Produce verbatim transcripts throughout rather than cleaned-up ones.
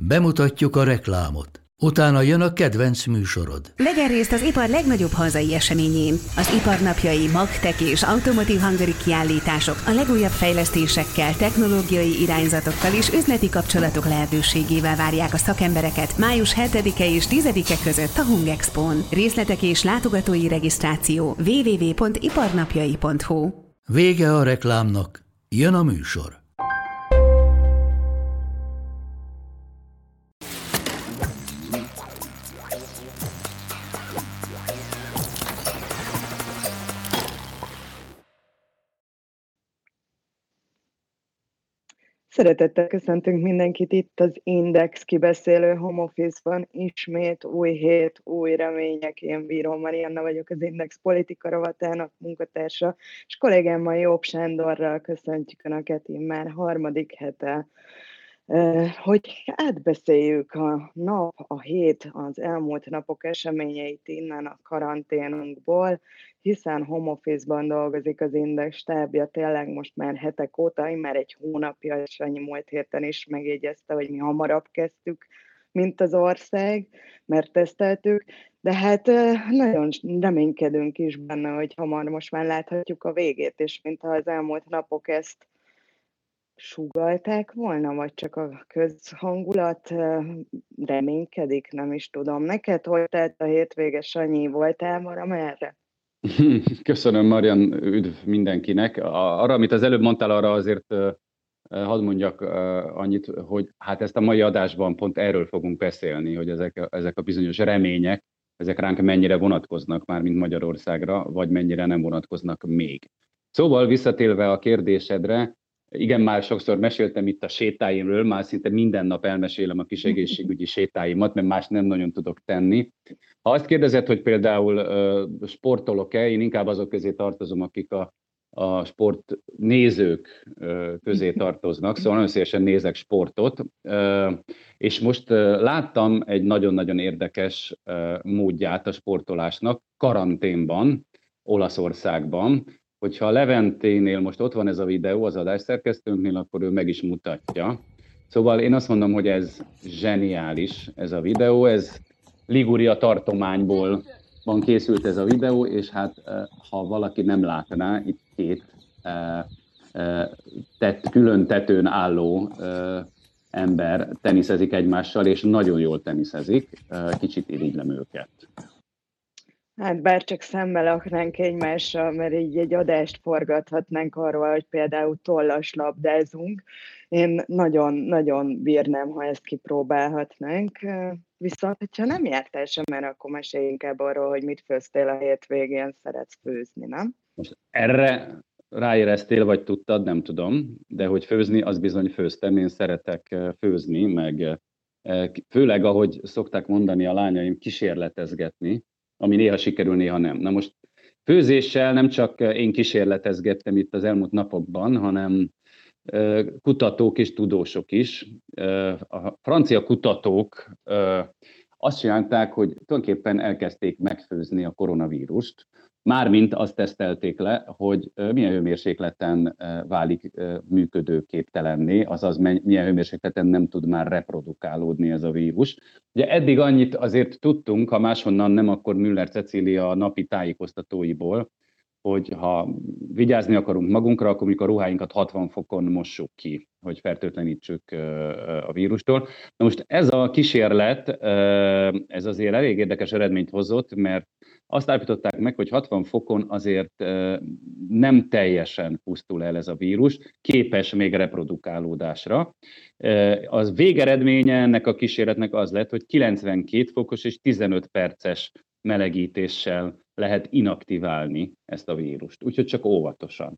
Bemutatjuk a reklámot. Utána jön a kedvenc műsorod. Vegyen részt az ipar legnagyobb hazai eseményén. Az iparnapjai, magtek és Automotive Hungary kiállítások a legújabb fejlesztésekkel, technológiai irányzatokkal és üzleti kapcsolatok lehetőségével várják a szakembereket május hetedike és tizedike között a Hungexpón. Részletek és látogatói regisztráció double-u double-u double-u pont iparnapjai pont hu. Vége a reklámnak, jön a műsor. Szeretettel köszöntünk mindenkit itt az Index kibeszélő home office-ban. Ismét új hét, új remények. Én Bíró Marianna vagyok, az Index politika rovatának munkatársa, és kollégámmal Jobb Sándorral köszöntjük Önöket immár harmadik hete, hogy átbeszéljük a nap, a hét, az elmúlt napok eseményeit innen a karanténunkból, hiszen home office-ban dolgozik az Index stábja tényleg most már hetek óta, már egy hónapja, és annyi múlt héten is megjegyezte, hogy mi hamarabb kezdtük, mint az ország, mert teszteltük, de hát nagyon reménykedünk is benne, hogy hamar most már láthatjuk a végét, és mintha az elmúlt napok ezt sugallták volna, vagy csak a közhangulat reménykedik, nem is tudom. Neked hogy telt a hétvége, Sanyi, voltál valamerre? Köszönöm, Marian, üdv mindenkinek. Arra, amit az előbb mondtál, arra azért hadd mondjak annyit, hogy hát ezt a mai adásban pont erről fogunk beszélni, hogy ezek, ezek a bizonyos remények, ezek ránk mennyire vonatkoznak már, mint Magyarországra, vagy mennyire nem vonatkoznak még. Szóval visszatérve a kérdésedre, igen, már sokszor meséltem itt a sétáimről, már szinte minden nap elmesélem a kis egészségügyi sétáimat, mert más nem nagyon tudok tenni. Ha azt kérdezed, hogy például uh, sportolok-e, én inkább azok közé tartozom, akik a, a sportnézők uh, közé tartoznak, szóval nagyon szívesen nézek sportot, uh, és most uh, láttam egy nagyon-nagyon érdekes uh, módját a sportolásnak karanténban, Olaszországban. Hogyha a Leventénél most ott van ez a videó az adásszerkesztőnknél, akkor ő meg is mutatja. Szóval én azt mondom, hogy ez zseniális ez a videó, ez Liguria tartományból van készült ez a videó, és hát ha valaki nem látná, itt két tett, külön tetőn álló ember teniszezik egymással, és nagyon jól teniszezik, kicsit irigylem őket. Hát bár csak szemmel laknánk egymással, mert így egy adást forgathatnánk arról, hogy például tollas labdázunk. Én nagyon-nagyon bírnám, ha ezt kipróbálhatnánk. Viszont, hogyha nem jártál sem, mert akkor mesélj inkább arról, hogy mit főztél a hétvégén, szeretsz főzni, nem? Most erre ráéreztél, vagy tudtad, nem tudom, de hogy főzni, az bizony főztem. Én szeretek főzni, meg főleg, ahogy szokták mondani a lányaim, kísérletezgetni, ami néha sikerül, néha nem. Na most főzéssel nem csak én kísérletezgettem itt az elmúlt napokban, hanem kutatók és tudósok is. A francia kutatók azt csinálták, hogy tulajdonképpen elkezdték megfőzni a koronavírust, mármint azt tesztelték le, hogy milyen hőmérsékleten válik működőképtelenné, azaz milyen hőmérsékleten nem tud már reprodukálódni ez a vírus. Ugye eddig annyit azért tudtunk, ha máshonnan nem, akkor Müller Cecília napi tájékoztatóiból, hogy ha vigyázni akarunk magunkra, akkor mikor a ruháinkat hatvan fokon mossuk ki, hogy fertőtlenítsük a vírustól. Na most ez a kísérlet, ez azért elég érdekes eredményt hozott, mert azt állapították meg, hogy hatvan fokon azért nem teljesen pusztul el ez a vírus, képes még reprodukálódásra. Az végeredménye ennek a kísérletnek az lett, hogy kilencvenkét fokos és tizenöt perces melegítéssel lehet inaktiválni ezt a vírust. Úgyhogy csak óvatosan.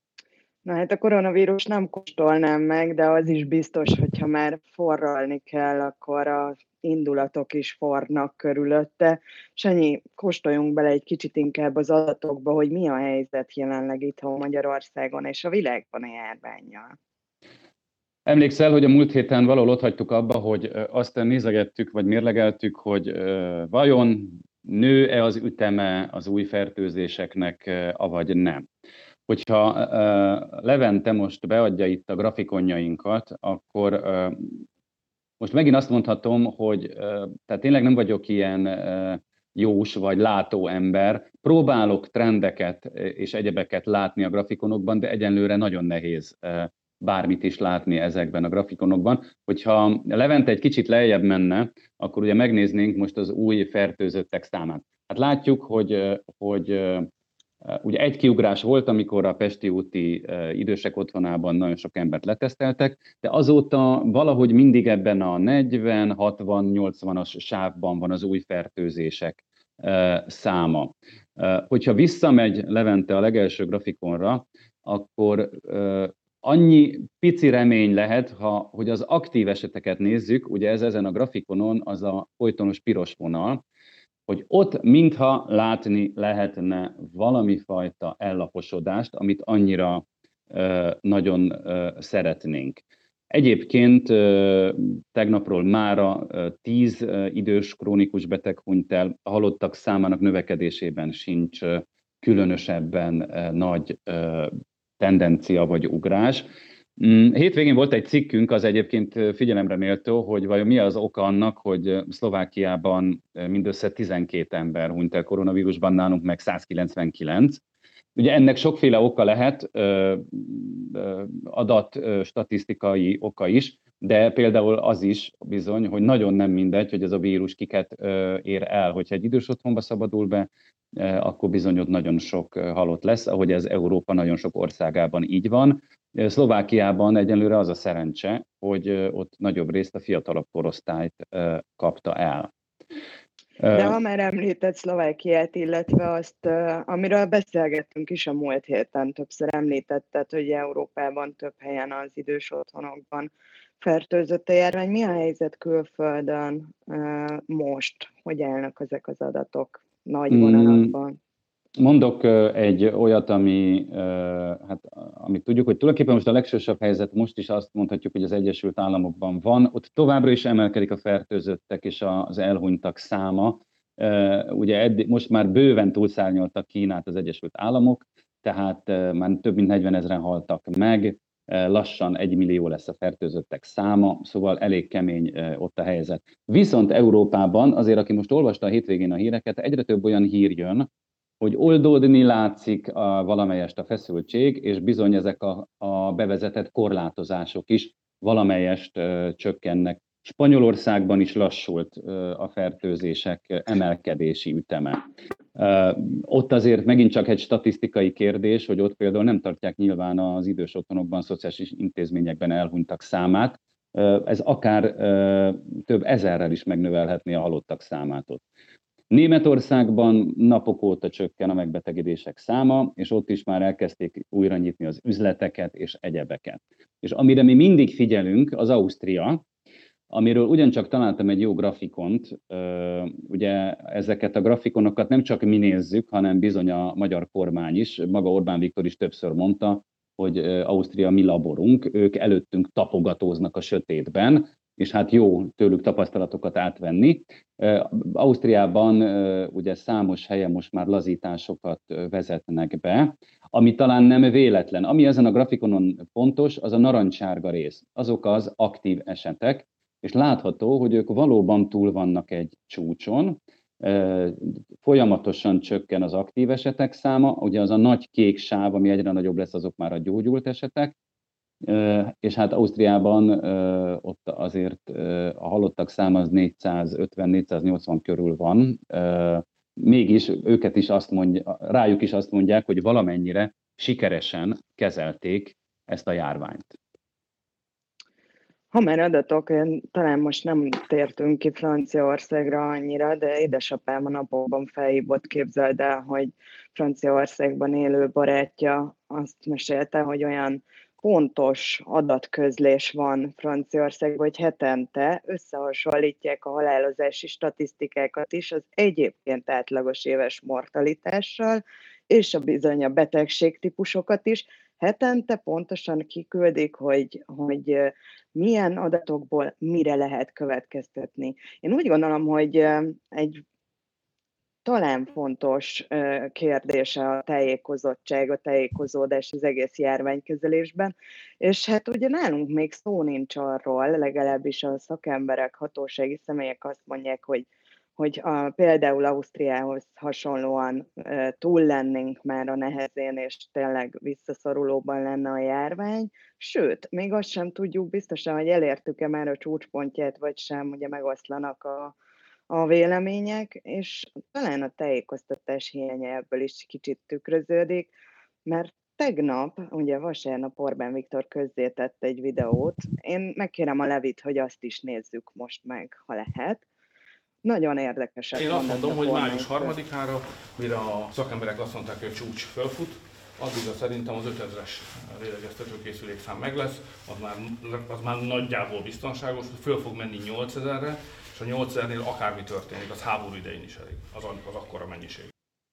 Na hát a koronavírus nem kóstolnám meg, de az is biztos, hogyha már forralni kell, akkor az indulatok is forrnak körülötte. Sanyi, kóstoljunk bele egy kicsit inkább az adatokba, hogy mi a helyzet jelenleg itthon Magyarországon és a világban a járvánnyal. Emlékszel, hogy a múlt héten valahol ott hagytuk abba, hogy azt nézegettük, vagy mérlegeltük, hogy vajon nő-e az üteme az új fertőzéseknek, avagy nem. Hogyha Levente most beadja itt a grafikonjainkat, akkor Most megint azt mondhatom, hogy tehát tényleg nem vagyok ilyen jós vagy látó ember, próbálok trendeket és egyebeket látni a grafikonokban, de egyenlőre nagyon nehéz bármit is látni ezekben a grafikonokban. Hogyha Levente egy kicsit lejjebb menne, akkor ugye megnéznénk most az új fertőzöttek számát. Hát látjuk, hogy, hogy ugye egy kiugrás volt, amikor a Pesti úti idősek otthonában nagyon sok embert leteszteltek, de azóta valahogy mindig ebben a negyven, hatvan, nyolcvanas sávban van az új fertőzések száma. Hogyha visszamegy Levente a legelső grafikonra, akkor annyi pici remény lehet, ha, hogy az aktív eseteket nézzük, ugye ez ezen a grafikonon az a folytonos piros vonal, hogy ott mintha látni lehetne valami fajta ellaposodást, amit annyira uh, nagyon uh, szeretnénk. Egyébként uh, tegnapról mára uh, tíz uh, idős krónikus beteg hunyt el, a halottak számának növekedésében sincs uh, különösebben uh, nagy uh, tendencia vagy ugrás. Hétvégén volt egy cikkünk, az egyébként figyelemre méltó, hogy vajon mi az oka annak, hogy Szlovákiában mindössze tizenkét ember hunyt el koronavírusban, nálunk meg százkilencvenkilenc. Ugye ennek sokféle oka lehet, adat, statisztikai oka is, de például az is bizony, hogy nagyon nem mindegy, hogy ez a vírus kiket ér el. Hogyha egy idős otthonba szabadul be, akkor bizony ott nagyon sok halott lesz, ahogy ez Európa nagyon sok országában így van. Szlovákiában egyenlőre az a szerencse, hogy ott nagyobb részt a fiatalabb korosztályt kapta el. De ha már említett Szlovákiát, illetve azt, amiről beszélgettünk is a múlt héten, többször említetted, hogy Európában több helyen az idős otthonokban fertőzött a járvány. Mi a helyzet külföldön most? Hogy állnak ezek az adatok nagy vonalakban? Mondok egy olyat, ami, hát, amit tudjuk, hogy tulajdonképpen most a legsősebb helyzet, most is azt mondhatjuk, hogy az Egyesült Államokban van, ott továbbra is emelkedik a fertőzöttek és az elhunytak száma. Ugye eddig, most már bőven túlszárnyaltak Kínát az Egyesült Államok, tehát már több mint negyvenezren haltak meg, lassan egy millió lesz a fertőzöttek száma, szóval elég kemény ott a helyzet. Viszont Európában azért, aki most olvasta a hétvégén a híreket, egyre több olyan hír jön, hogy oldódni látszik a, valamelyest a feszültség, és bizony ezek a, a bevezetett korlátozások is valamelyest ö, csökkennek. Spanyolországban is lassult ö, a fertőzések emelkedési üteme. Ö, ott azért megint csak egy statisztikai kérdés, hogy ott például nem tartják nyilván az idős otthonokban, szociális intézményekben elhunytak számát. Ö, ez akár ö, több ezerrel is megnövelhetné a halottak számát ott. Németországban napok óta csökken a megbetegedések száma, és ott is már elkezdték újra nyitni az üzleteket és egyebeket. És amire mi mindig figyelünk, az Ausztria, amiről ugyancsak találtam egy jó grafikont. Ugye ezeket a grafikonokat nem csak mi nézzük, hanem bizony a magyar kormány is. Maga Orbán Viktor is többször mondta, hogy Ausztria mi laborunk, ők előttünk tapogatóznak a sötétben, és hát jó tőlük tapasztalatokat átvenni. Ausztriában ugye számos helyen most már lazításokat vezetnek be, ami talán nem véletlen. Ami ezen a grafikonon fontos, az a narancsárga rész. Azok az aktív esetek, és látható, hogy ők valóban túl vannak egy csúcson, folyamatosan csökken az aktív esetek száma, ugye az a nagy kék sáv, ami egyre nagyobb lesz, azok már a gyógyult esetek, és hát Ausztriában ott azért a halottak száma az négyszázötven-négyszáznyolcvan körül van, mégis őket is azt mondja, rájuk is azt mondják, hogy valamennyire sikeresen kezelték ezt a járványt. Ha már adatok, talán most nem tértünk ki Franciaországra annyira, de édesapám a napokban felhívott, képzeld el, hogy Franciaországban élő barátja azt mesélte, hogy olyan pontos adatközlés van Franciaországban, hogy hetente összehasonlítják a halálozási statisztikákat is az egyébként átlagos éves mortalitással, és a bizony a betegségtípusokat is. Hetente pontosan kiküldik, hogy, hogy milyen adatokból mire lehet következtetni. Én úgy gondolom, hogy egy talán fontos kérdése a tájékozottság, a tájékozódás az egész járványkezelésben, és hát ugye nálunk még szó nincs arról, legalábbis a szakemberek, hatósági személyek azt mondják, hogy, hogy a, például Ausztriához hasonlóan túl lennénk már a nehezén, és tényleg visszaszorulóban lenne a járvány, sőt, még azt sem tudjuk biztosan, hogy elértük-e már a csúcspontját, vagy sem, ugye megoszlanak a a vélemények, és talán a tájékoztatás hiánya ebből is kicsit tükröződik, mert tegnap, ugye vasárnap Orbán Viktor közzétett egy videót, én megkérem a Levit, hogy azt is nézzük most meg, ha lehet. Nagyon érdekesek. Én azt mondom, hogy május harmadikára, mire a szakemberek azt mondták, hogy a csúcs fölfut, addigra szerintem az ötezres lélegeztetőkészülékszám meg lesz, az már, az már nagyjából biztonságos, föl fog menni nyolcezerre, és a nyolcezernél akármi történik, az háború idején is elég, az, az akkora mennyiség.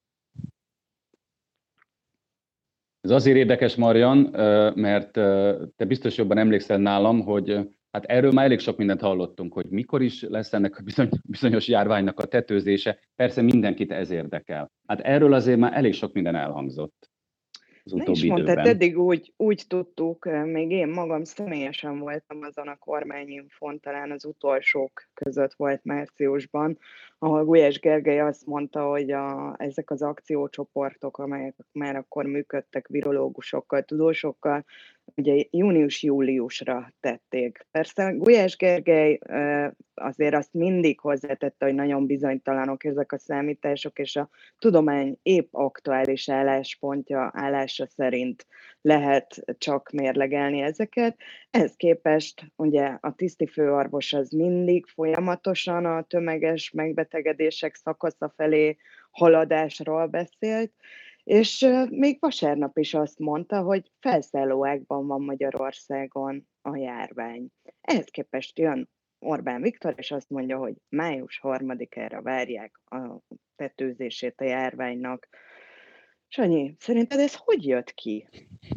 Ez azért érdekes, Marian, mert te biztos jobban emlékszel nálam, hogy hát erről már elég sok mindent hallottunk, hogy mikor is lesz ennek a bizony, bizonyos járványnak a tetőzése. Persze mindenkit ez érdekel. Hát erről azért már elég sok minden elhangzott az Ne utóbbi is mondtad, időben. eddig úgy, úgy tudtuk, még én magam személyesen voltam azon a kormányinfon, talán az utolsók között volt márciusban, ahol Gulyás Gergely azt mondta, hogy a, ezek az akciócsoportok, amelyek már akkor működtek virológusokkal, tudósokkal, ugye június-júliusra tették. Persze Gulyás Gergely azért azt mindig hozzátette, hogy nagyon bizonytalanok ezek a számítások, és a tudomány épp aktuális álláspontja, állása szerint lehet csak mérlegelni ezeket. Ehhez képest ugye a tisztifőorvos az mindig folyamatosan a tömeges megbetegedések szakasza felé haladásról beszélt, és még vasárnap is azt mondta, hogy felszállóágban van Magyarországon a járvány. Ehhez képest jön Orbán Viktor, és azt mondja, hogy május harmadikára várják a tetőzését a járványnak. Sanyi, szerinted ez hogy jött ki?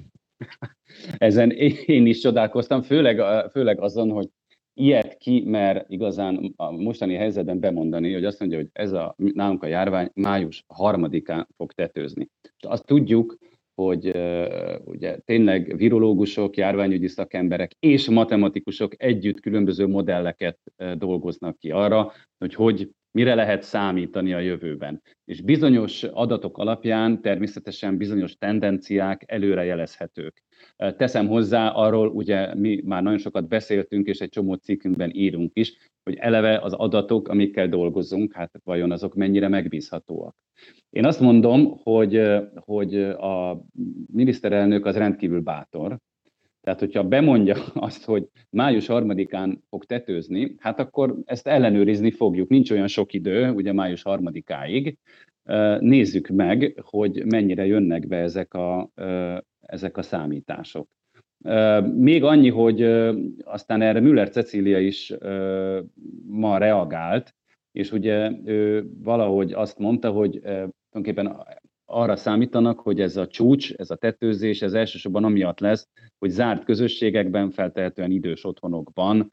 Ezen én is csodálkoztam, főleg, főleg azon, hogy ilyet ki mer igazán a mostani helyzetben bemondani, hogy azt mondja, hogy ez a, nálunk a járvány május harmadikán fog tetőzni. És azt tudjuk, hogy uh, ugye tényleg virológusok, járványügyi szakemberek és matematikusok együtt különböző modelleket uh, dolgoznak ki arra, hogy hogy mire lehet számítani a jövőben. És bizonyos adatok alapján természetesen bizonyos tendenciák előrejelezhetők. Teszem hozzá, arról ugye mi már nagyon sokat beszéltünk, és egy csomó cikkünkben írunk is, hogy eleve az adatok, amikkel dolgozunk, hát vajon azok mennyire megbízhatóak. Én azt mondom, hogy, hogy a miniszterelnök az rendkívül bátor. Tehát, hogyha bemondja azt, hogy május harmadikán fog tetőzni, hát akkor ezt ellenőrizni fogjuk. Nincs olyan sok idő, ugye május harmadikáig. Nézzük meg, hogy mennyire jönnek be ezek a, ezek a számítások. Még annyi, hogy aztán erre Müller Cecília is ma reagált, és ugye ő valahogy azt mondta, hogy tulajdonképpen arra számítanak, hogy ez a csúcs, ez a tetőzés, ez elsősorban amiatt lesz, hogy zárt közösségekben, feltehetően idős otthonokban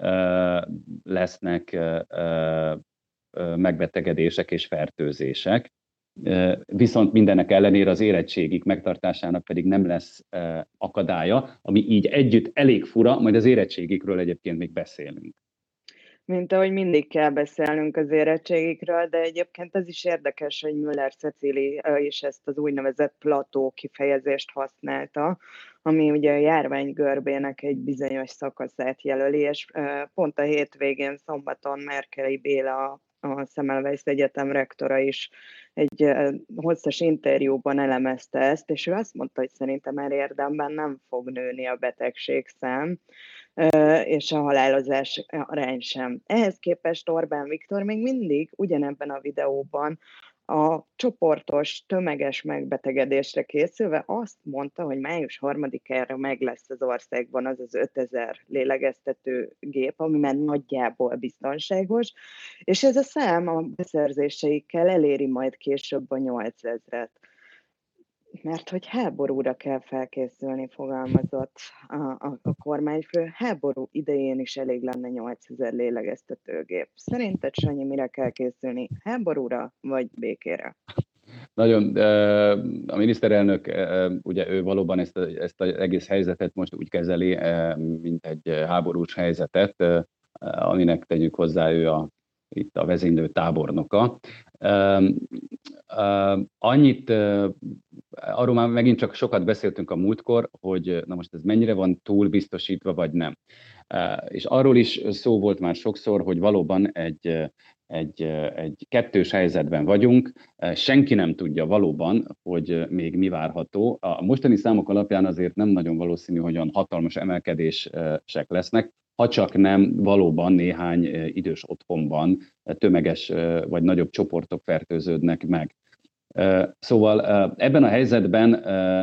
lesznek megbetegedések és fertőzések. Viszont mindenek ellenére az érettségik megtartásának pedig nem lesz akadálya, ami így együtt elég fura, majd az érettségikről egyébként még beszélünk. Mint ahogy mindig kell beszélnünk az érettségikről, de egyébként ez is érdekes, hogy Müller Cecíli is ezt az úgynevezett plató kifejezést használta, ami ugye a járvány görbének egy bizonyos szakaszát jelöli, és pont a hétvégén szombaton Merkely Béla, a Semmelweis Egyetem rektora is egy hosszas interjúban elemezte ezt, és ő azt mondta, hogy szerintem már érdemben nem fog nőni a betegségszám, és a halálozás arány sem. Ehhez képest Orbán Viktor még mindig ugyanebben a videóban a csoportos, tömeges megbetegedésre készülve azt mondta, hogy május harmadikára meg lesz az országban az az ötezer lélegeztető gép, ami már nagyjából biztonságos, és ez a szám a beszerzéseikkel eléri majd később a nyolcezret. mert hogy háborúra kell felkészülni, fogalmazott a, a, a kormányfő. Háború idején is elég lenne nyolcezer lélegeztetőgép. Szerinted, Sanyi, mire kell készülni? Háborúra vagy békére? Nagyon, a miniszterelnök, ugye ő valóban ezt, a, ezt az egész helyzetet most úgy kezeli, mint egy háborús helyzetet, aminek tegyük hozzá ő a, itt a vezénylő tábornoka. Annyit, arról már megint csak sokat beszéltünk a múltkor, hogy na most ez mennyire van túl biztosítva, vagy nem. És arról is szó volt már sokszor, hogy valóban egy Egy, egy kettős helyzetben vagyunk, senki nem tudja valóban, hogy még mi várható. A mostani számok alapján azért nem nagyon valószínű, hogy olyan hatalmas emelkedések lesznek, ha csak nem valóban néhány idős otthonban tömeges vagy nagyobb csoportok fertőződnek meg. Szóval ebben a helyzetben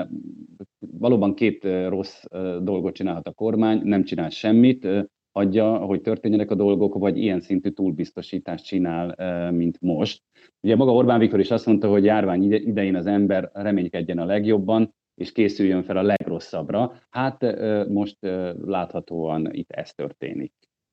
valóban két rossz dolgot csinálhat a kormány, nem csinál semmit, hagyja, hogy történjenek a dolgok, vagy ilyen szintű túlbiztosítást csinál, mint most. Ugye maga Orbán Viktor is azt mondta, hogy járvány idején az ember reménykedjen a legjobban, és készüljön fel a legrosszabbra. Hát most láthatóan itt ez történik.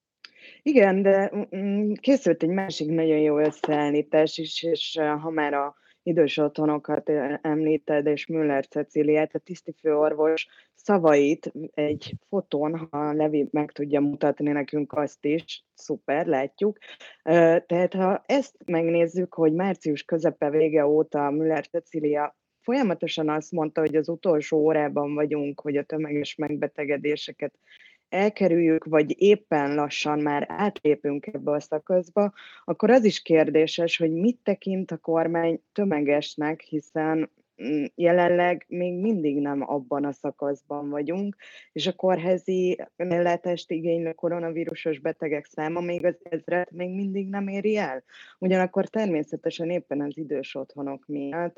Igen, de készült egy másik nagyon jó összeállítás is, és ha már a idős otthonokat említed, és Müller Cecíliát, a tisztifőorvos szavait egy fotón, ha Levi meg tudja mutatni nekünk azt is, szuper, látjuk. Tehát ha ezt megnézzük, hogy március közepe vége óta Müller Cecília folyamatosan azt mondta, hogy az utolsó órában vagyunk, hogy a tömeges megbetegedéseket elkerüljük, vagy éppen lassan már átlépünk ebbe a szakaszba, akkor az is kérdéses, hogy mit tekint a kormány tömegesnek, hiszen jelenleg még mindig nem abban a szakaszban vagyunk, és a kórházi ellátást igénylő koronavírusos betegek száma még az ezret még mindig nem éri el. Ugyanakkor természetesen éppen az idős otthonok miatt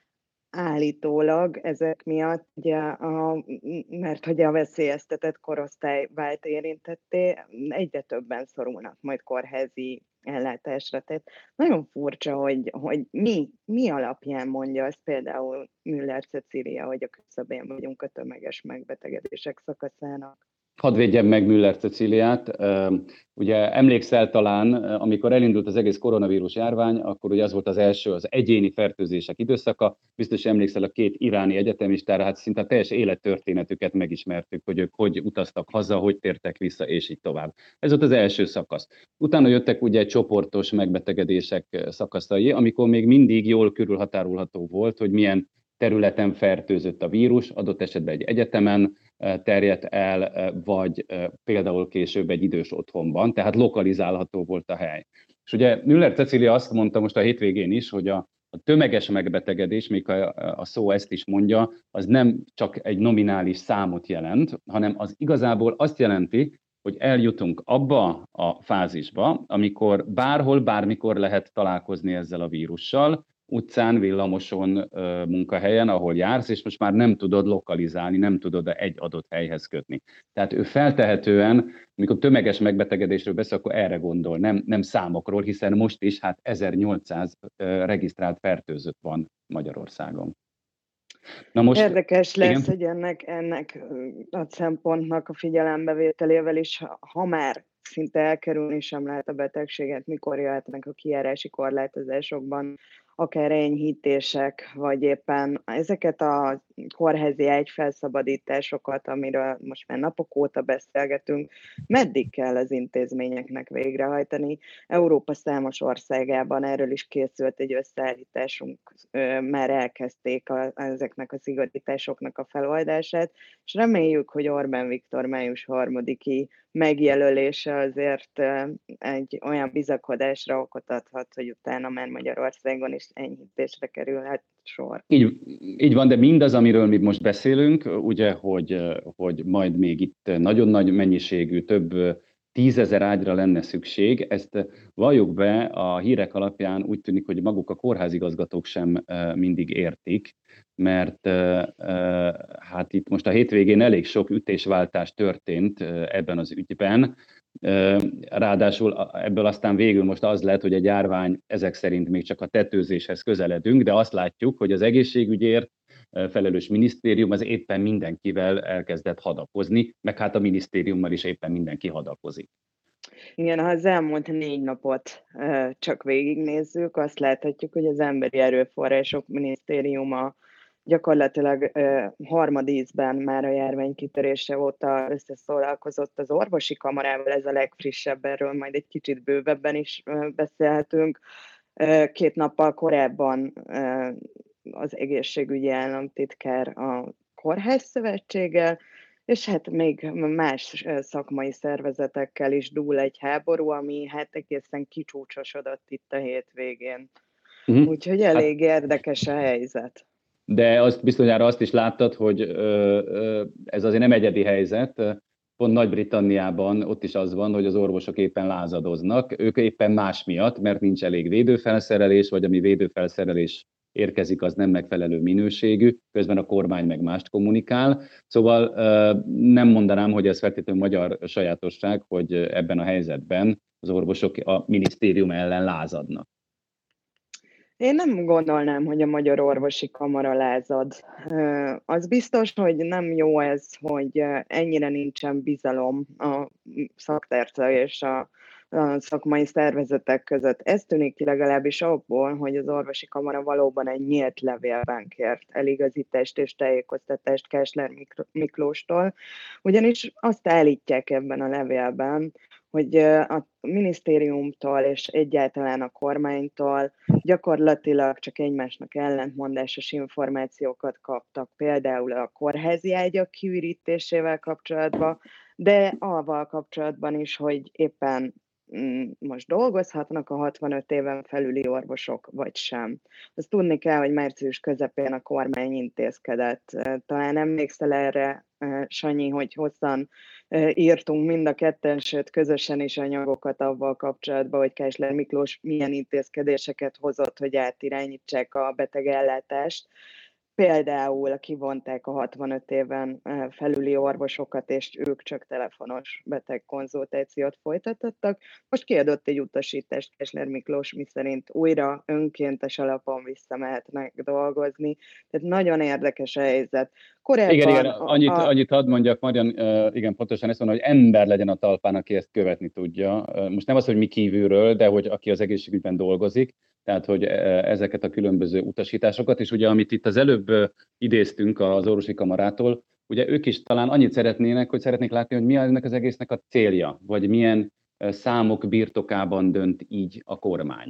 állítólag ezek miatt, ugye a, mert hogy a veszélyeztetett korosztály vált érintetté, egyre többen szorulnak majd kórházi ellátásra. Tehát nagyon furcsa, hogy, hogy mi, mi alapján mondja azt például Müller Cecília, hogy a küszöbén vagyunk a tömeges megbetegedések szakaszának. Hadd védjem meg Müller Cecíliát. Ugye emlékszel talán, amikor elindult az egész koronavírus járvány, akkor ugye az volt az első, az egyéni fertőzések időszaka. Biztos emlékszel a két iráni egyetemistára, hát szinte a teljes élettörténetüket megismertük, hogy ők hogy utaztak haza, hogy tértek vissza, és így tovább. Ez volt az első szakasz. Utána jöttek ugye csoportos megbetegedések szakaszai, amikor még mindig jól körülhatárolható volt, hogy milyen területen fertőzött a vírus, adott esetben egy egyetemen terjedt el, vagy például később egy idős otthonban, tehát lokalizálható volt a hely. És ugye Müller Cecília azt mondta most a hétvégén is, hogy a, a tömeges megbetegedés, még a, a szó ezt is mondja, az nem csak egy nominális számot jelent, hanem az igazából azt jelenti, hogy eljutunk abba a fázisba, amikor bárhol, bármikor lehet találkozni ezzel a vírussal, utcán, villamoson, munkahelyen, ahol jársz, és most már nem tudod lokalizálni, nem tudod egy adott helyhez kötni. Tehát ő feltehetően, amikor tömeges megbetegedésről beszél, akkor erre gondol, nem, nem számokról, hiszen most is hát ezernyolcszáz regisztrált fertőzött van Magyarországon. Na most, Érdekes lesz, igen? Hogy ennek, ennek a szempontnak a figyelembevételével is, ha már szinte elkerülni sem lehet a betegséget, mikor jöhetnek a kijárási korlátozásokban, akár enyhítések, vagy éppen ezeket a kórházi ágyfelszabadításokat, amiről most már napok óta beszélgetünk, meddig kell az intézményeknek végrehajtani. Európa számos országában erről is készült egy összeállításunk, már elkezdték a, ezeknek a szigorításoknak a feloldását, és reméljük, hogy Orbán Viktor május harmadiki megjelölése azért egy olyan bizakodásra okot adhat, hogy utána már Magyarországon is enyhítésre kerülhet sor. Így, így van, de mindaz, amiről mi most beszélünk, ugye, hogy, hogy majd még itt nagyon nagy mennyiségű, több tízezer ágyra lenne szükség, ezt valljuk be, a hírek alapján úgy tűnik, hogy maguk a kórházigazgatók sem mindig értik, mert hát itt most a hétvégén elég sok ütésváltás történt ebben az ügyben, ráadásul ebből aztán végül most az lett, hogy egy járvány ezek szerint még csak a tetőzéshez közeledünk, de azt látjuk, hogy az egészségügyért felelős minisztérium az éppen mindenkivel elkezdett hadakozni, meg hát a minisztériummal is éppen mindenki hadakozik. Igen, ha az elmúlt négy napot csak végignézzük, azt láthatjuk, hogy az Emberi Erőforrások Minisztériuma gyakorlatilag harmadízben már a járvány kitörése óta összeszólalkozott az orvosi kamarával, ez a legfrissebb, erről majd egy kicsit bővebben is beszélhetünk. Két nappal korábban az egészségügyi államtitkár a Kórházszövetséggel, és hát még más szakmai szervezetekkel is dúl egy háború, ami hát egészen kicsúcsosodott itt a hétvégén. Uh-huh. Úgyhogy elég hát, érdekes a helyzet. De azt bizonyára azt is láttad, hogy ez azért nem egyedi helyzet. Pont Nagy-Britanniában ott is az van, hogy az orvosok éppen lázadoznak. Ők éppen más miatt, mert nincs elég védőfelszerelés, vagy ami védőfelszerelés érkezik, az nem megfelelő minőségű, közben a kormány meg mást kommunikál. Szóval nem mondanám, hogy ez feltétlenül magyar sajátosság, hogy ebben a helyzetben az orvosok a minisztérium ellen lázadnak. Én nem gondolnám, hogy a Magyar Orvosi Kamara lázad. Az biztos, hogy nem jó ez, hogy ennyire nincsen bizalom a szakterca és a a szakmai szervezetek között. Ez tűnik ki legalábbis abból, hogy az orvosi kamara valóban egy nyílt levélben kért eligazítást és tájékoztatást Kásler Miklóstól, ugyanis azt állítják ebben a levélben, hogy a minisztériumtól és egyáltalán a kormánytól gyakorlatilag csak egymásnak ellentmondásos információkat kaptak, például a kórházi ágyak kiürítésével kapcsolatban, de avval kapcsolatban is, hogy éppen most dolgozhatnak a hatvanöt éven felüli orvosok, vagy sem. Azt tudni kell, hogy március közepén a kormány intézkedett. Talán emlékszel erre, Sanyi, hogy hosszan írtunk mind a ketten, sőt közösen is anyagokat avval kapcsolatban, hogy Kásler Miklós milyen intézkedéseket hozott, hogy átirányítsák a betegellátást. Például kivonták a hatvanöt éven felüli orvosokat, és ők csak telefonos betegkonzultációt folytattak. Most kiadott egy utasítást Kásler Miklós, miszerint újra önkéntes alapon visszamehetnek dolgozni. Tehát nagyon érdekes a helyzet. Korábban igen, igen, annyit, a... annyit hadd mondjak, Marian, igen, pontosan ezt mondom, hogy ember legyen a talpán, aki ezt követni tudja. Most nem az, hogy mi kívülről, de hogy aki az egészségügyben dolgozik, tehát hogy ezeket a különböző utasításokat, és ugye amit itt az előbb idéztünk az orvosi kamarától, ugye ők is talán annyit szeretnének, hogy szeretnék látni, hogy mi ennek az egésznek a célja, vagy milyen számok birtokában dönt így a kormány.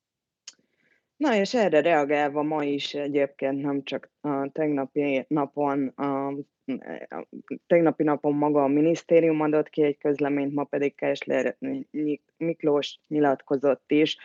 Na és erre reagálva ma is egyébként nem csak a tegnapi napon, a, a tegnapi napon maga a minisztérium adott ki egy közleményt, ma pedig Kásler Miklós nyilatkozott is,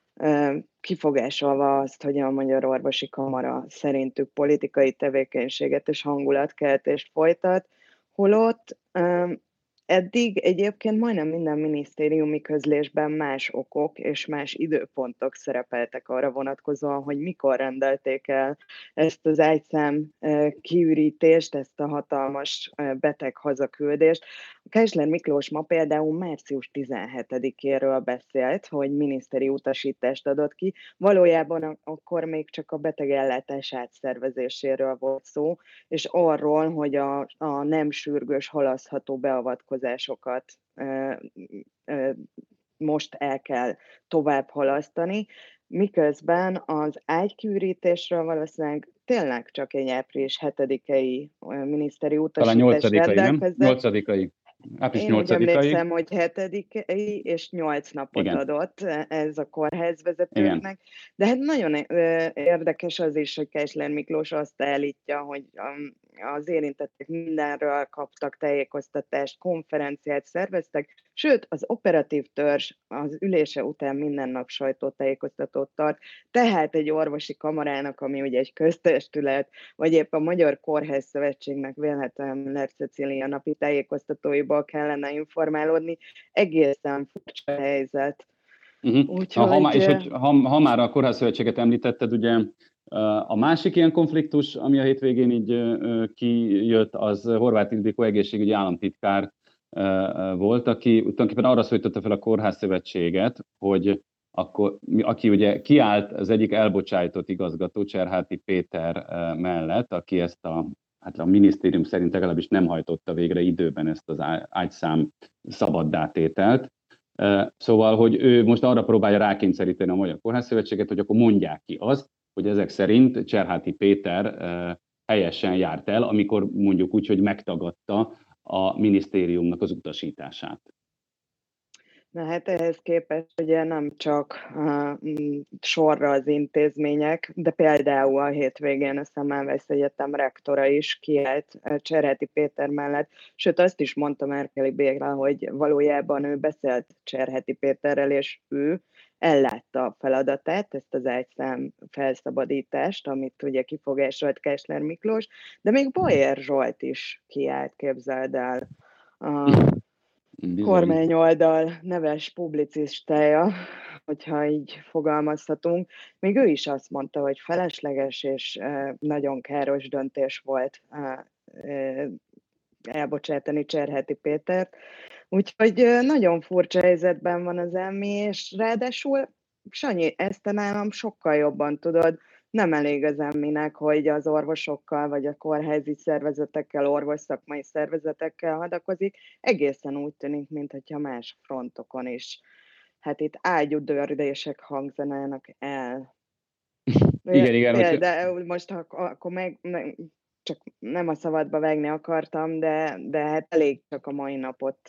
kifogásolva azt, hogy a Magyar Orvosi Kamara szerintük politikai tevékenységet és hangulatkeltést folytat, holott eddig egyébként majdnem minden minisztériumi közlésben más okok és más időpontok szerepeltek arra vonatkozóan, hogy mikor rendelték el ezt az ágyszám kiürítést, ezt a hatalmas beteg hazaküldést. Kásler Miklós ma például március tizenhetedikéről beszélt, hogy miniszteri utasítást adott ki. Valójában akkor még csak a betegellátás átszervezéséről volt szó, és arról, hogy a, a nem sürgős, halasztható beavatkozásokat ö, ö, most el kell tovább halasztani, miközben az ágykiürítésről valószínűleg tényleg csak egy április hetedikei miniszteri utasítás rendelkezett. nyolcadikai. Én úgy emlékszem, hogy hetedikei és nyolc napot igen. adott ez a kórházvezetőknek, de hát nagyon érdekes az is, hogy Kásler Miklós azt állítja, hogy az érintettek mindenről kaptak tájékoztatást, konferenciát szerveztek, sőt az operatív törzs az ülése után minden nap sajtótájékoztatót tart, tehát egy orvosi kamarának, ami ugye egy köztestület, vagy épp a Magyar Kórházszövetségnek vélhetően Lerch Cecília napi tájékoztatóiból kellene informálódni, egészen furcsa helyzet. Uh-huh. Úgyhogy... ha, ha, és hogy, ha, ha már a Kórházszövetséget említetted, ugye a másik ilyen konfliktus, ami a hétvégén így kijött, az Horváth Ildikó egészségügyi államtitkár volt, aki tulajdonképpen arra szólította fel a Kórházszövetséget, hogy akkor, aki ugye kiállt az egyik elbocsájtott igazgató, Cserháti Péter mellett, aki ezt a, hát a minisztérium szerint legalábbis nem hajtotta végre időben ezt az ágyszám szabaddá-tételt. Szóval, hogy ő most arra próbálja rákényszeríteni a Magyar Kórházszövetséget, hogy akkor mondják ki azt, hogy ezek szerint Cserháti Péter helyesen járt el, amikor mondjuk úgy, hogy megtagadta a minisztériumnak az utasítását. Na hát ehhez képest ugye nem csak uh, sorra az intézmények, de például a hétvégén a Semmelweis Egyetem rektora is kiállt Cserháti Péter mellett, sőt azt is mondta Merkeli Béla, hogy valójában ő beszélt Cserháti Péterrel, és ő ellátta a feladatát, ezt az ágyszám felszabadítást, amit ugye kifogásolt Kásler Miklós, de még Bajer Zsolt is kiállt, képzeld el, a kormányoldal neves publicistája, hogyha így fogalmazhatunk. Még ő is azt mondta, hogy felesleges és nagyon káros döntés volt elbocsátani Cserháti Pétert. Úgyhogy nagyon furcsa helyzetben van az em i, és ráadásul, Sanyi, ezt te nálam sokkal jobban tudod, nem elég az em i-nek, hogy az orvosokkal, vagy a kórházi szervezetekkel, orvosszakmai szervezetekkel hadakozik, egészen úgy tűnik, mintha más frontokon is. Hát itt ágyudördések hangzanának el. Igen, igen. De most akkor meg, meg, csak nem a szabadba vágni akartam, de, de hát elég csak a mai napot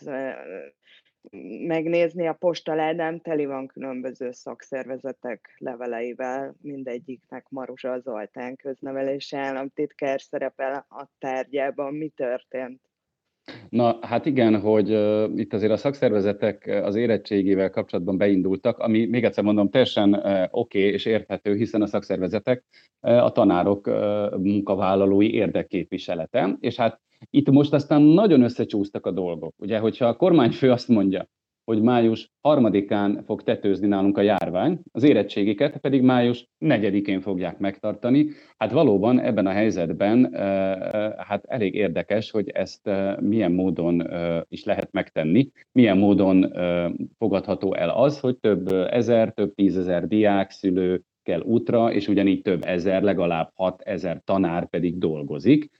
megnézni, a postaládám teli van különböző szakszervezetek leveleivel, mindegyiknek Maruzsa Zoltán köznevelési államtitkár szerepel a tárgyában. Mi történt? Na, hát igen, hogy uh, itt azért a szakszervezetek az érettségével kapcsolatban beindultak, ami még egyszer mondom, teljesen uh, oké okay és érthető, hiszen a szakszervezetek uh, a tanárok uh, munkavállalói érdekképviselete, és hát itt most aztán nagyon összecsúsztak a dolgok. Ugye, hogyha a kormányfő azt mondja, hogy május harmadikán fog tetőzni nálunk a járvány, az érettségiket pedig május negyedikén fogják megtartani. Hát valóban ebben a helyzetben hát elég érdekes, hogy ezt milyen módon is lehet megtenni, milyen módon fogadható el az, hogy több ezer, több tízezer diák, szülő kell útra, és ugyanígy több ezer, legalább hat ezer tanár pedig dolgozik.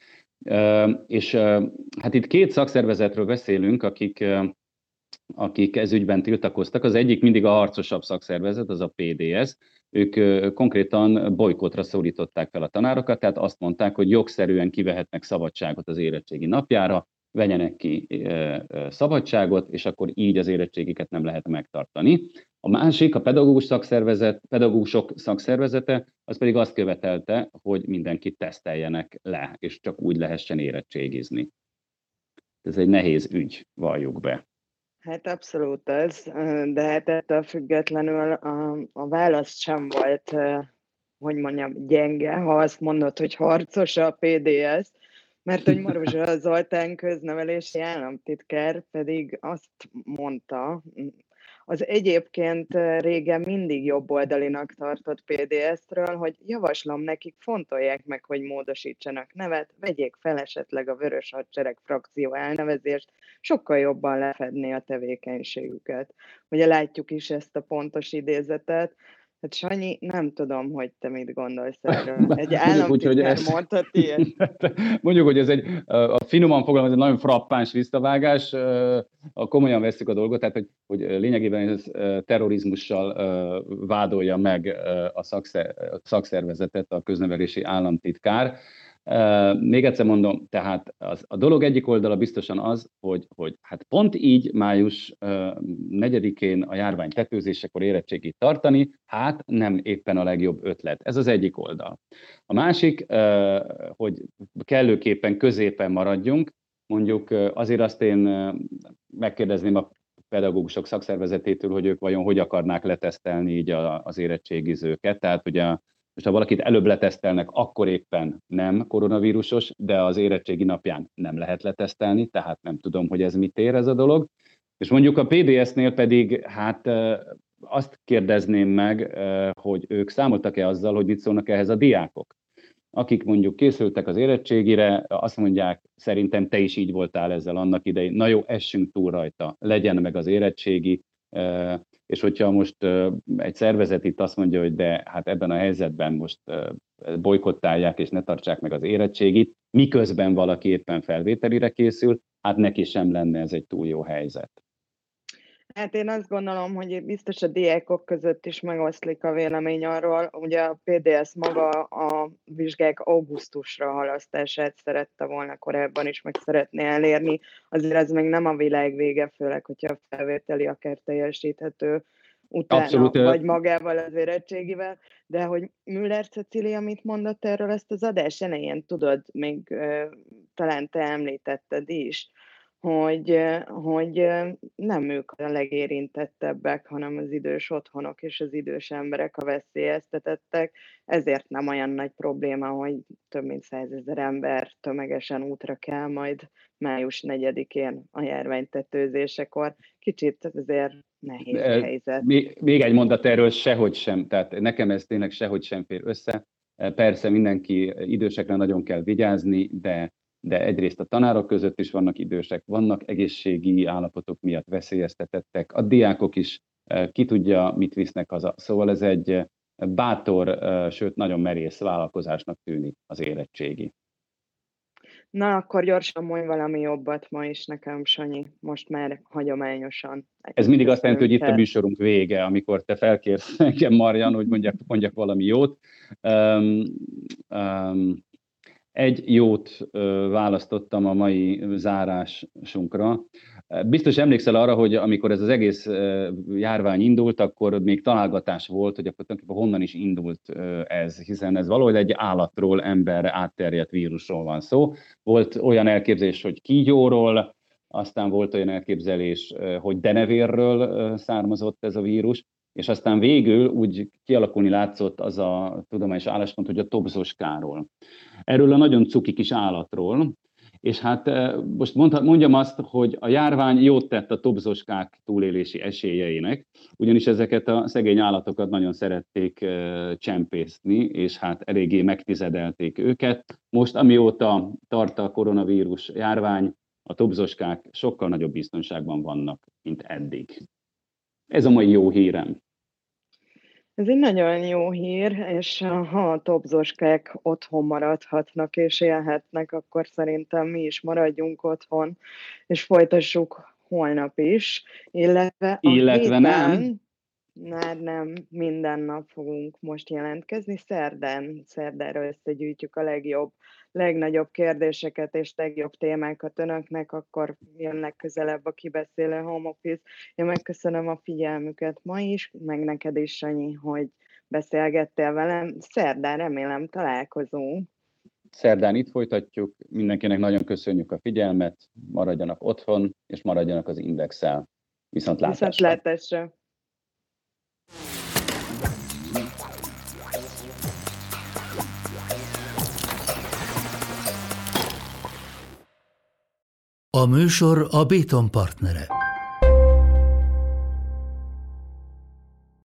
És hát itt két szakszervezetről beszélünk, akik akik ez ügyben tiltakoztak. Az egyik mindig a harcosabb szakszervezet, az a pé dé es. Ők konkrétan bojkottra szólították fel a tanárokat, tehát azt mondták, hogy jogszerűen kivehetnek szabadságot az érettségi napjára, vegyenek ki szabadságot, és akkor így az érettségiket nem lehet megtartani. A másik, a pedagógus szakszervezet, pedagógusok szakszervezete, az pedig azt követelte, hogy mindenkit teszteljenek le, és csak úgy lehessen érettségizni. Ez egy nehéz ügy, valljuk be. Hát abszolút ez, de hát ettől függetlenül a, a válasz sem volt, hogy mondjam, gyenge, ha azt mondod, hogy harcos a pé dé es, mert hogy Maruzsa Zoltán köznevelési államtitkár pedig azt mondta, az egyébként régen mindig jobboldalinak tartott pé dé es-ről, hogy javaslom nekik, fontolják meg, hogy módosítsanak nevet, vegyék fel esetleg a Vörös Hadsereg frakció elnevezést, sokkal jobban lefedni a tevékenységüket. Ugye látjuk is ezt a pontos idézetet. Hát Sanyi, nem tudom, hogy te mit gondolsz erről. Egy államtitkár mondhat ilyet. Mondjuk, hogy ez egy, a finoman fogalmaz, egy nagyon frappáns visszavágás, a komolyan vesszük a dolgot, tehát hogy, hogy lényegében ez terrorizmussal vádolja meg a szakszervezetet a köznevelési államtitkár. Még egyszer mondom, tehát az, a dolog egyik oldala biztosan az, hogy, hogy hát pont így május negyedikén a járvány tetőzésekor érettségit tartani, hát nem éppen a legjobb ötlet. Ez az egyik oldal. A másik, hogy kellőképpen középen maradjunk, mondjuk azért azt én megkérdezném a pedagógusok szakszervezetétől, hogy ők vajon hogy akarnák letesztelni így az érettségizőket. Tehát ugye most ha valakit előbb letesztelnek, akkor éppen nem koronavírusos, de az érettségi napján nem lehet letesztelni, tehát nem tudom, hogy ez mit ér ez a dolog. És mondjuk a pé dé es-nél pedig hát azt kérdezném meg, hogy ők számoltak-e azzal, hogy mit szólnak ehhez a diákok. Akik mondjuk készültek az érettségire, azt mondják, szerintem te is így voltál ezzel annak idején, na jó, essünk túl rajta, legyen meg az érettségi, és hogyha most egy szervezet itt azt mondja, hogy de hát ebben a helyzetben most bojkottálják és ne tartsák meg az érettségit, miközben valaki éppen felvételire készül, hát neki sem lenne ez egy túl jó helyzet. Hát én azt gondolom, hogy biztos a diákok között is megoszlik a vélemény arról, ugye a pé dé es maga a vizsgák augusztusra halasztását szerette volna korábban is, meg szeretné elérni, azért ez még nem a világ vége, főleg, hogyha a felvételi akár teljesíthető utána, Abszolút, vagy magával az érettségivel, de hogy Müller Cecília mit mondott erről ezt az adás elején, tudod, még uh, talán te említetted is, hogy, hogy nem ők a legérintettebbek, hanem az idős otthonok és az idős emberek a veszélyeztetettek, ezért nem olyan nagy probléma, hogy több mint százezer ember tömegesen útra kell majd május negyedikén a járványtetőzésekor. Kicsit azért nehéz De, helyzet. Még, még egy mondat erről sehogy sem, tehát nekem ez tényleg sehogy sem fér össze. Persze mindenki idősekre nagyon kell vigyázni, de de egyrészt a tanárok között is vannak idősek, vannak egészségi állapotok miatt veszélyeztetettek, a diákok is ki tudja, mit visznek haza. Szóval ez egy bátor, sőt nagyon merész vállalkozásnak tűnik az érettségi. Na, akkor gyorsan mondj valami jobbat ma is nekem, Sanyi, most már hagyományosan. Ez mindig azt jelenti, hogy itt a műsorunk vége, amikor te felkérsz engem, Marian, hogy mondjak, mondjak valami jót. Um, um, Egy jót ö, választottam a mai zárásunkra. Biztos emlékszel arra, hogy amikor ez az egész ö, járvány indult, akkor még találgatás volt, hogy akkor honnan is indult ö, ez, hiszen ez valahogy egy állatról, emberre átterjedt vírusról van szó. Volt olyan elképzelés, hogy kígyóról, aztán volt olyan elképzelés, ö, hogy denevérről ö, származott ez a vírus, és aztán végül úgy kialakulni látszott az a tudományos álláspont, hogy a tobzoskáról. Erről a nagyon cuki kis állatról, és hát most mondjam azt, hogy a járvány jót tett a tobzoskák túlélési esélyeinek, ugyanis ezeket a szegény állatokat nagyon szerették csempészni, és hát eléggé megtizedelték őket. Most, amióta tart a koronavírus járvány, a tobzoskák sokkal nagyobb biztonságban vannak, mint eddig. Ez a mai jó hírem. Ez egy nagyon jó hír, és ha a tobzoskák otthon maradhatnak és élhetnek, akkor szerintem mi is maradjunk otthon, és folytassuk holnap is, illetve a Illetve héten, nem. Már nem, minden nap fogunk most jelentkezni, szerdán, szerdára összegyűjtjük a legjobb, legnagyobb kérdéseket és legjobb témákat önöknek, akkor jön legközelebb a Kibeszélő Home Office. Én megköszönöm a figyelmüket ma is, meg neked is, Sanyi, hogy beszélgettél velem. Szerdán remélem találkozunk. Szerdán itt folytatjuk, mindenkinek nagyon köszönjük a figyelmet, maradjanak otthon, és maradjanak az Indexsel. Viszontlátásra! Viszontlátásra! A műsor a Béton partnere.